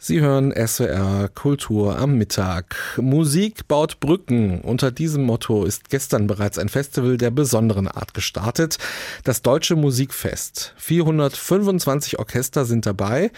Sie hören SWR Kultur am Mittag. Musik baut Brücken. Unter diesem Motto ist gestern bereits ein Festival der besonderen Art gestartet. Das Deutsche Musikfest. 425 Orchester sind dabei,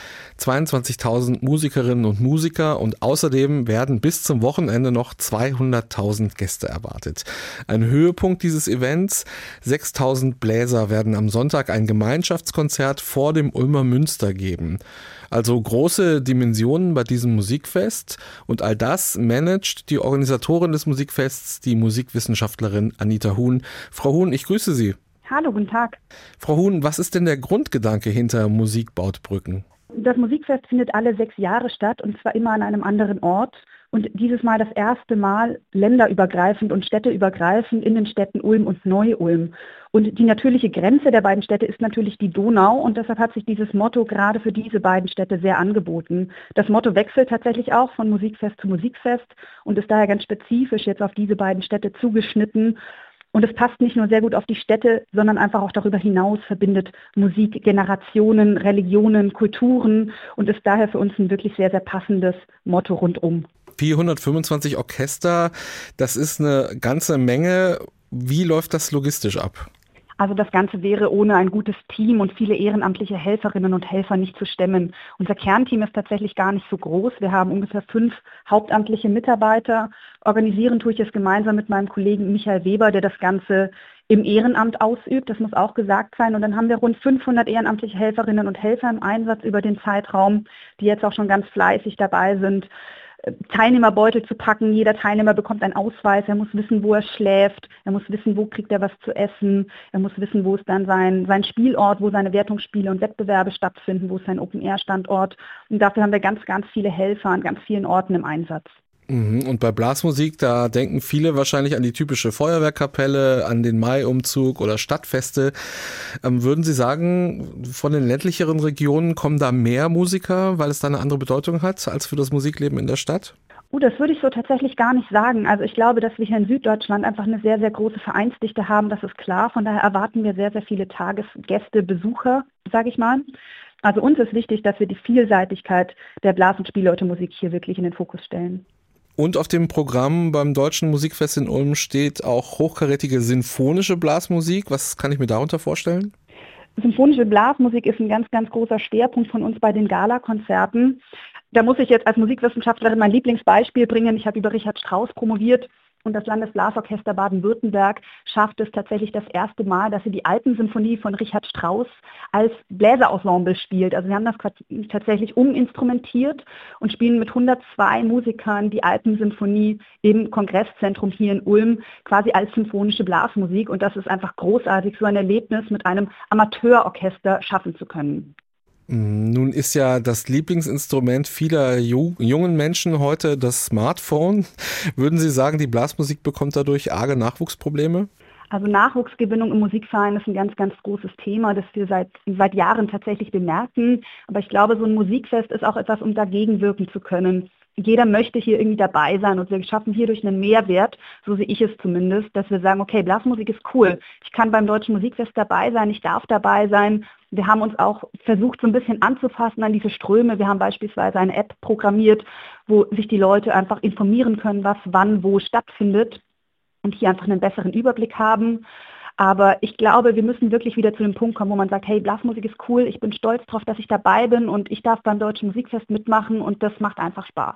22.000 Musikerinnen und Musiker und außerdem werden bis zum Wochenende noch 200.000 Gäste erwartet. Ein Höhepunkt dieses Events: 6.000 Bläser werden am Sonntag ein Gemeinschaftskonzert vor dem Ulmer Münster geben. Also große Dimensionen bei diesem Musikfest, und all das managt die Organisatorin des Musikfests, die Musikwissenschaftlerin Anita Huhn. Frau Huhn, ich grüße Sie. Hallo, guten Tag. Frau Huhn, was ist denn der Grundgedanke hinter Musik baut Brücken? Das Musikfest findet alle 6 Jahre statt, und zwar immer an einem anderen Ort. Und dieses Mal das erste Mal länderübergreifend und städteübergreifend in den Städten Ulm und Neu-Ulm. Und die natürliche Grenze der beiden Städte ist natürlich die Donau, und deshalb hat sich dieses Motto gerade für diese beiden Städte sehr angeboten. Das Motto wechselt tatsächlich auch von Musikfest zu Musikfest und ist daher ganz spezifisch jetzt auf diese beiden Städte zugeschnitten. Und es passt nicht nur sehr gut auf die Städte, sondern einfach auch darüber hinaus, verbindet Musik Generationen, Religionen, Kulturen und ist daher für uns ein wirklich sehr, sehr passendes Motto rundum. 425 Orchester, das ist eine ganze Menge. Wie läuft das logistisch ab? Also das Ganze wäre ohne ein gutes Team und viele ehrenamtliche Helferinnen und Helfer nicht zu stemmen. Unser Kernteam ist tatsächlich gar nicht so groß. Wir haben ungefähr 5 hauptamtliche Mitarbeiter. Organisieren tue ich es gemeinsam mit meinem Kollegen Michael Weber, der das Ganze im Ehrenamt ausübt. Das muss auch gesagt sein. Und dann haben wir rund 500 ehrenamtliche Helferinnen und Helfer im Einsatz über den Zeitraum, die jetzt auch schon ganz fleißig dabei sind, Teilnehmerbeutel zu packen. Jeder Teilnehmer bekommt einen Ausweis. Er muss wissen, wo er schläft. Er muss wissen, wo kriegt er was zu essen. Er muss wissen, wo ist dann sein Spielort, wo seine Wertungsspiele und Wettbewerbe stattfinden, wo ist sein Open-Air-Standort. Und dafür haben wir ganz, ganz viele Helfer an ganz vielen Orten im Einsatz. Und bei Blasmusik, da denken viele wahrscheinlich an die typische Feuerwehrkapelle, an den Mai-Umzug oder Stadtfeste. Würden Sie sagen, von den ländlicheren Regionen kommen da mehr Musiker, weil es da eine andere Bedeutung hat als für das Musikleben in der Stadt? Das würde ich so tatsächlich gar nicht sagen. Also ich glaube, dass wir hier in Süddeutschland einfach eine sehr, sehr große Vereinsdichte haben. Das ist klar. Von daher erwarten wir sehr, sehr viele Tagesgäste, Besucher, sage ich mal. Also uns ist wichtig, dass wir die Vielseitigkeit der Blas- und Spielleute-Musik hier wirklich in den Fokus stellen. Und auf dem Programm beim Deutschen Musikfest in Ulm steht auch hochkarätige sinfonische Blasmusik. Was kann ich mir darunter vorstellen? Symphonische Blasmusik ist ein ganz, ganz großer Schwerpunkt von uns bei den Galakonzerten. Da muss ich jetzt als Musikwissenschaftlerin mein Lieblingsbeispiel bringen. Ich habe über Richard Strauss promoviert. Und das Landesblasorchester Baden-Württemberg schafft es tatsächlich das erste Mal, dass sie die Alpensymphonie von Richard Strauss als Bläserensemble spielt. Also wir haben das tatsächlich uminstrumentiert und spielen mit 102 Musikern die Alpensymphonie im Kongresszentrum hier in Ulm quasi als symphonische Blasmusik. Und das ist einfach großartig, so ein Erlebnis mit einem Amateurorchester schaffen zu können. Nun ist ja das Lieblingsinstrument vieler jungen Menschen heute das Smartphone. Würden Sie sagen, die Blasmusik bekommt dadurch arge Nachwuchsprobleme? Also Nachwuchsgewinnung im Musikverein ist ein ganz, ganz großes Thema, das wir seit Jahren tatsächlich bemerken. Aber ich glaube, so ein Musikfest ist auch etwas, um dagegen wirken zu können. Jeder möchte hier irgendwie dabei sein, und wir schaffen hierdurch einen Mehrwert, so sehe ich es zumindest, dass wir sagen, okay, Blasmusik ist cool. Ich kann beim Deutschen Musikfest dabei sein, ich darf dabei sein. Wir haben uns auch versucht, so ein bisschen anzupassen an diese Ströme. Wir haben beispielsweise eine App programmiert, wo sich die Leute einfach informieren können, was wann wo stattfindet und hier einfach einen besseren Überblick haben. Aber ich glaube, wir müssen wirklich wieder zu dem Punkt kommen, wo man sagt, hey, Blasmusik ist cool, ich bin stolz darauf, dass ich dabei bin und ich darf beim Deutschen Musikfest mitmachen, und das macht einfach Spaß.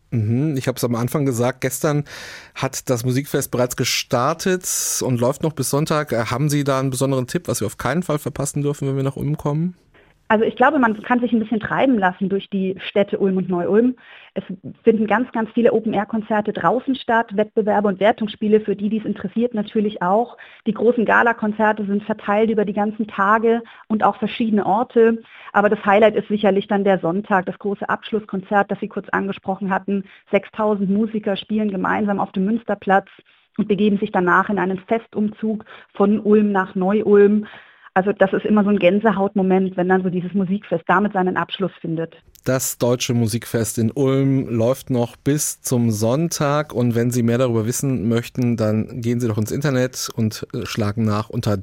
Ich habe es am Anfang gesagt, gestern hat das Musikfest bereits gestartet und läuft noch bis Sonntag. Haben Sie da einen besonderen Tipp, was wir auf keinen Fall verpassen dürfen, wenn wir nach Ulm kommen? Also ich glaube, man kann sich ein bisschen treiben lassen durch die Städte Ulm und Neu-Ulm. Es finden ganz, ganz viele Open-Air-Konzerte draußen statt, Wettbewerbe und Wertungsspiele, für die es interessiert natürlich auch. Die großen Gala-Konzerte sind verteilt über die ganzen Tage und auch verschiedene Orte. Aber das Highlight ist sicherlich dann der Sonntag, das große Abschlusskonzert, das Sie kurz angesprochen hatten. 6.000 Musiker spielen gemeinsam auf dem Münsterplatz und begeben sich danach in einen Festumzug von Ulm nach Neu-Ulm. Also das ist immer so ein Gänsehautmoment, wenn dann so dieses Musikfest damit seinen Abschluss findet. Das Deutsche Musikfest in Ulm läuft noch bis zum Sonntag und wenn Sie mehr darüber wissen möchten, dann gehen Sie doch ins Internet und schlagen nach unter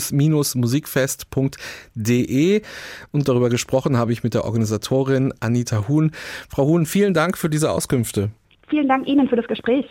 deutsches-musikfest.de und darüber gesprochen habe ich mit der Organisatorin Anita Huhn. Frau Huhn, vielen Dank für diese Auskünfte. Vielen Dank Ihnen für das Gespräch.